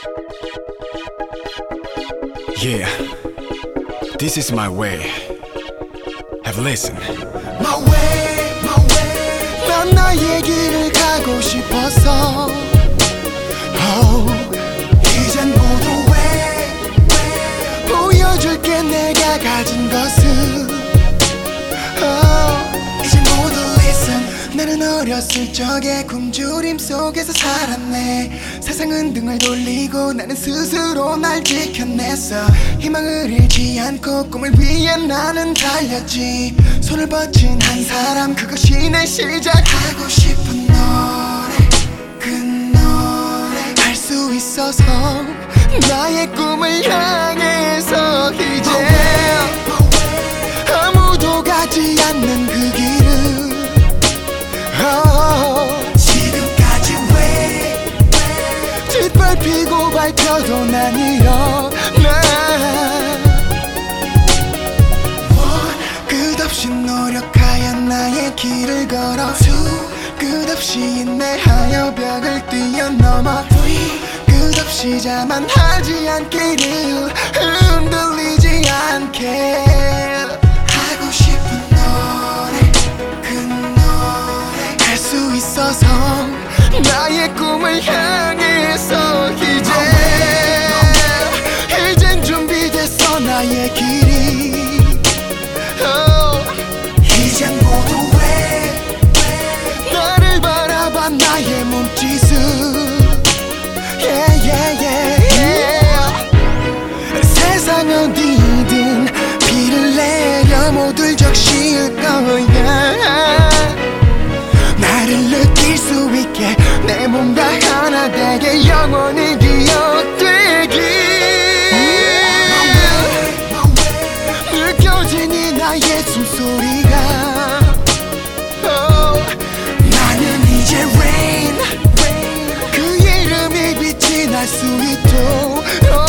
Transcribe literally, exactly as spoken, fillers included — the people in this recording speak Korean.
Yeah, this is my way. Have listened. My way, my way. 난 나의 길을 가고 싶어서. Oh, 이젠 모두 왜, 왜 보여줄게 내가 가진 것을. Oh, 이젠 모두 listen. 나는 어렸을 적에 굶주림 속에서 살았네. 세상은 등을 돌리고 나는 스스로 날 지켜냈어. 희망을 잃지 않고 꿈을 위해 나는 달렸지. 손을 뻗친 한 사람, 그것이 내 시작하고 싶은 노래, 그 노래 할 수 있어서 나의 꿈을 향해서 이제 아무도 가지 않는 그 길을 oh, 지금까지 왜, 왜 짓밟히고 밟혀도 난 일어나. 끝없이 노력하여 나의 길을 걸어. Two, 끝없이 인내하여 벽을 뛰어넘어. Three, 끝없이 자만하지 않기를, 흔들리지 않게 하고 싶은 노래, 그 노래 할 수 있어서 나의 꿈을 향해서 이제 이젠 준비됐어 나의 길이. 이젠 모두 왜, 왜 나를 바라봐 나의 몸짓을. yeah, yeah, yeah, yeah. 세상 어디든 비를 내려 모두 적실 거야. 나를 느낄 수 있게 내 몸과 하나 되게 영원히 기억되길. 느껴진 이 나의 숨소리가 oh, 나는 이제 rain, 그 이름이 빛이 날 수 있도록